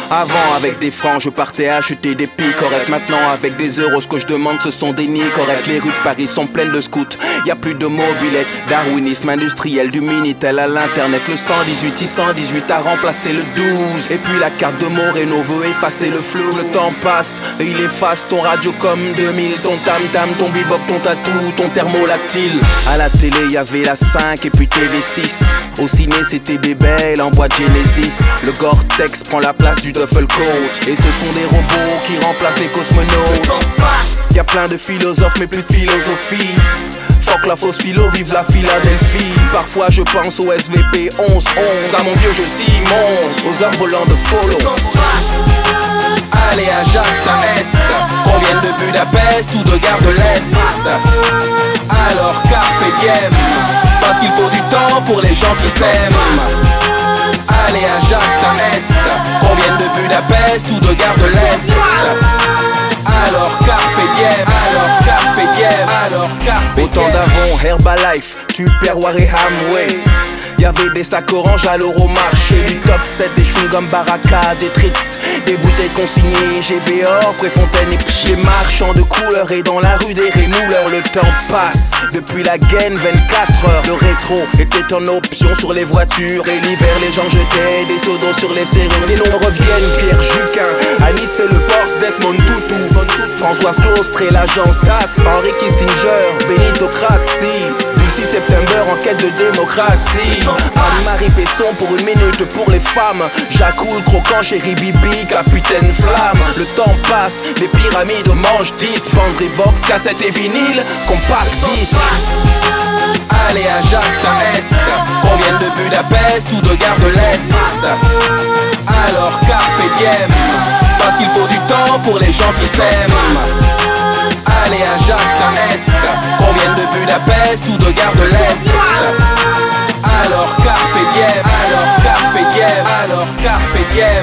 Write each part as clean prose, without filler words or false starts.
Avant avec des francs je partais acheter des pics corrects. Maintenant avec des euros ce que je demande ce sont des nids corrects. Les rues de Paris sont pleines de scouts, y a plus de mobilettes. Darwinisme industriel du Minitel à l'internet. Le 118 118 a remplacé le 12. Et puis la carte de Moreno veut effacer le flou. Le temps passe et il efface ton radio comme 2000. Ton tam-tam, ton bebop, ton tatou, ton thermolactyle. À la télé y avait la 5 et puis TV6. Au ciné c'était des belles en boîte Genesis. Le Gore-Tex prend la place du duffel coat. Et ce sont des robots qui remplacent les cosmonautes. Le temps passe. Y a plein de philosophes mais plus de philosophie. Fuck la fausse philo, vive la Philadelphie. Parfois je pense au SVP 11-11. À mon vieux jeu Simon, aux hommes volants de follow. Le temps passe. Allez à Jacques ta Est, qu'on vienne de Budapest ou de Gare de l'Est. Alors carpe diem, parce qu'il faut du temps pour les gens qui s'aiment. Allez à Jacques ta Est, qu'on vienne de Budapest ou de Gare de l'Est. Alors carpe diem, alors carpe diem, alors carpe diem. Au temps d'avant, Herbalife, Tupperware et Hamway. Y'avait des sacs orange à l'Euromarché, du top 7, des chewing-gum Baraka, des tricks, des bouteilles consignées, GVOR, Préfontaine et Pied, marchands de couleurs et dans la rue des rémouleurs. Le temps passe, depuis la gaine 24 heures. Le rétro était en option sur les voitures et l'hiver les gens jetaient des seaux d'eau sur les serrures. Les noms reviennent, Pierre Juquin, Anis et le Porsche, Desmond Tutu, Françoise Claustre et l'agence TAS, Henry Kissinger, Benito Crazzi, du 6 septembre en quête de démocratie. Anne-Marie Pesson pour une minute pour les femmes. Jacoul, Croquant, Chéri Bibi, Capitaine Flamme. Le temps passe, les pyramides mangent 10. Bandry Vox, cassette et vinyle, compact 10. Allez à Jacques ta Est, qu'on vienne de Budapest ou de Gare de l'Est. Alors carpe diem, parce qu'il faut du temps pour les gens qui s'aiment. Allez à Jacques ta Est, qu'on vienne de Budapest ou de Gare de l'Est. Alors carpe diem, alors carpe diem, alors carpe diem.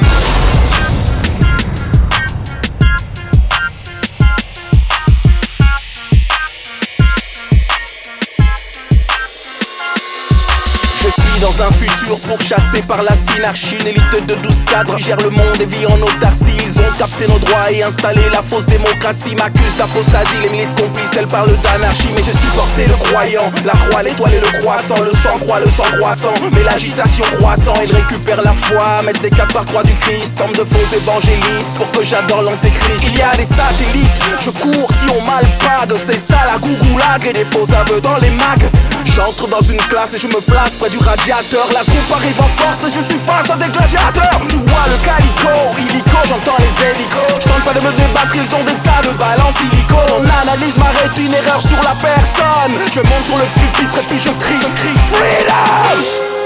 Je suis dans un futur pourchassé par la synarchie. Une élite de 12 cadres qui gère le monde et vit en autarcie. Ils ont capté nos droits et installé la fausse démocratie. M'accusent d'apostasie, les milices complices, elles parlent d'anarchie. Mais je suis porté le croyant, la croix, l'étoile et le croissant. Le sang croît, le sang croissant, mais l'agitation croissant. Ils récupèrent la foi, mettent des 4 par 3 du Christ. Tombe de faux évangélistes pour que j'adore l'antéchrist. Il y a des satellites, je cours si on m'alpague. S'installe à Gougoulag et des faux aveux dans les mags. J'entre dans une classe et je me place près du radiateur. La coupe arrive en force et je suis face à des gladiateurs. Tu vois le calico, illico, j'entends les hélicos. Je tente pas de me débattre, ils ont des tas de balles en silicone. On analyse, m'arrête une erreur sur la personne. Je monte sur le pupitre et puis je crie Freedom!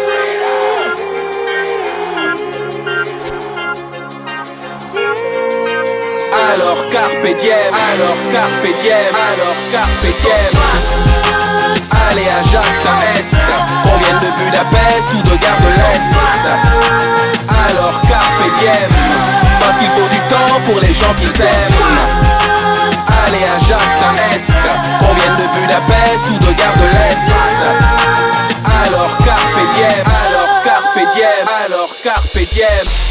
Alors carpe diem, alors carpe diem, alors carpe diem. Allez à Jacques ta Est, qu'on vienne de Budapest ou de Gare de l'Est. Alors carpe diem, parce qu'il faut du temps pour les gens qui s'aiment. Allez à Jacques ta Est, qu'on vienne de Budapest ou de Gare de l'Est. Alors carpe diem, alors carpe diem, alors carpe diem.